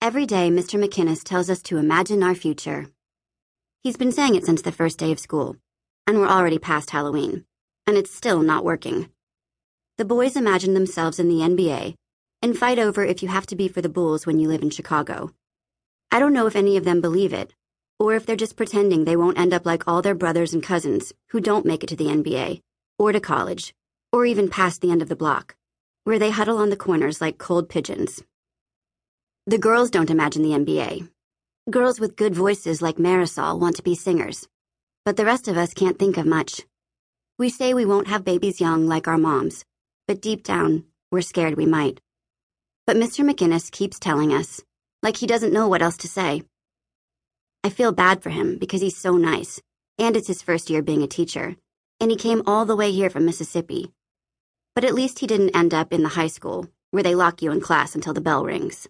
Every day, Mr. McInnes tells us to imagine our future. He's been saying it since the first day of school, and we're already past Halloween, and it's still not working. The boys imagine themselves in the NBA and fight over if you have to be for the Bulls when you live in Chicago. I don't know if any of them believe it, or if they're just pretending they won't end up like all their brothers and cousins who don't make it to the NBA, or to college, or even past the end of the block, where they huddle on the corners like cold pigeons. The girls don't imagine the NBA. Girls with good voices like Marisol want to be singers, but the rest of us can't think of much. We say we won't have babies young like our moms, but deep down, we're scared we might. But Mr. McInnes keeps telling us, like he doesn't know what else to say. I feel bad for him because he's so nice, and it's his first year being a teacher, and he came all the way here from Mississippi. But at least he didn't end up in the high school, where they lock you in class until the bell rings.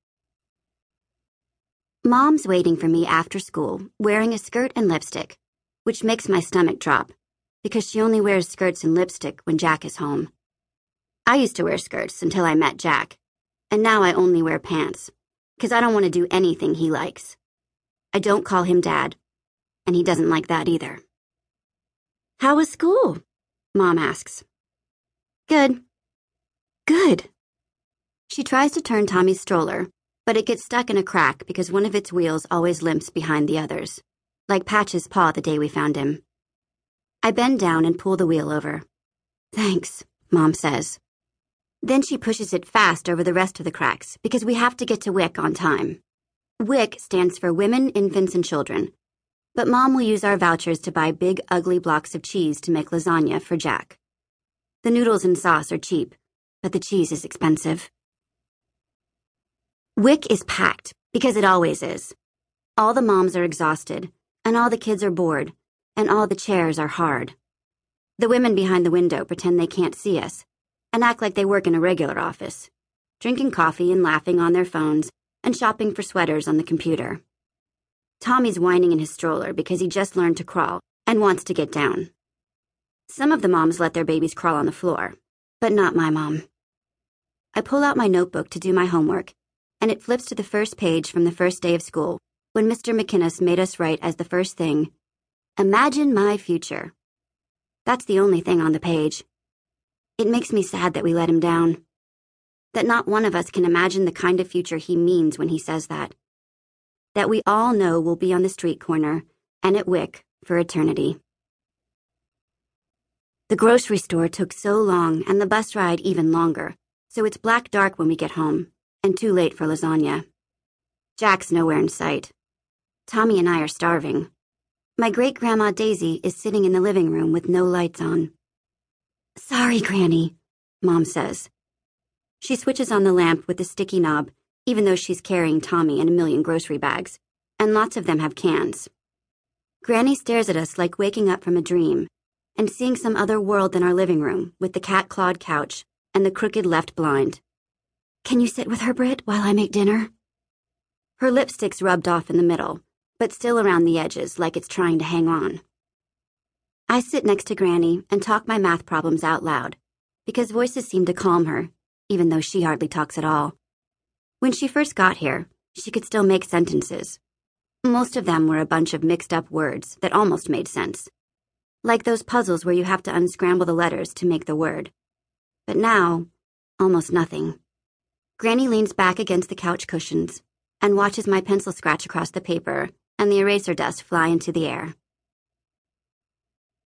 Mom's waiting for me after school, wearing a skirt and lipstick, which makes my stomach drop, because she only wears skirts and lipstick when Jack is home. I used to wear skirts until I met Jack, and now I only wear pants, because I don't want to do anything he likes. I don't call him Dad, and he doesn't like that either. "How was school?" Mom asks. "Good." "Good." She tries to turn Tommy's stroller, but it gets stuck in a crack because one of its wheels always limps behind the others, like Patch's paw the day we found him. I bend down and pull the wheel over. "Thanks," Mom says. Then she pushes it fast over the rest of the cracks because we have to get to WIC on time. WIC stands for Women, Infants, and Children, but Mom will use our vouchers to buy big, ugly blocks of cheese to make lasagna for Jack. The noodles and sauce are cheap, but the cheese is expensive. WIC is packed, because it always is. All the moms are exhausted, and all the kids are bored, and all the chairs are hard. The women behind the window pretend they can't see us, and act like they work in a regular office, drinking coffee and laughing on their phones, and shopping for sweaters on the computer. Tommy's whining in his stroller because he just learned to crawl and wants to get down. Some of the moms let their babies crawl on the floor, but not my mom. I pull out my notebook to do my homework, and it flips to the first page from the first day of school, when Mr. McInnes made us write as the first thing, "Imagine my future." That's the only thing on the page. It makes me sad that we let him down. That not one of us can imagine the kind of future he means when he says that. That we all know we'll be on the street corner and at WIC for eternity. The grocery store took so long and the bus ride even longer, so it's black dark when we get home, and too late for lasagna. Jack's nowhere in sight. Tommy and I are starving. My great-grandma Daisy is sitting in the living room with no lights on. "Sorry, Granny," Mom says. She switches on the lamp with the sticky knob, even though she's carrying Tommy and a million grocery bags, and lots of them have cans. Granny stares at us like waking up from a dream, and seeing some other world than our living room with the cat-clawed couch and the crooked left blind. "Can you sit with her, Britt, while I make dinner?" Her lipstick's rubbed off in the middle, but still around the edges like it's trying to hang on. I sit next to Granny and talk my math problems out loud, because voices seem to calm her, even though she hardly talks at all. When she first got here, she could still make sentences. Most of them were a bunch of mixed-up words that almost made sense, like those puzzles where you have to unscramble the letters to make the word. But now, almost nothing. Granny leans back against the couch cushions and watches my pencil scratch across the paper and the eraser dust fly into the air.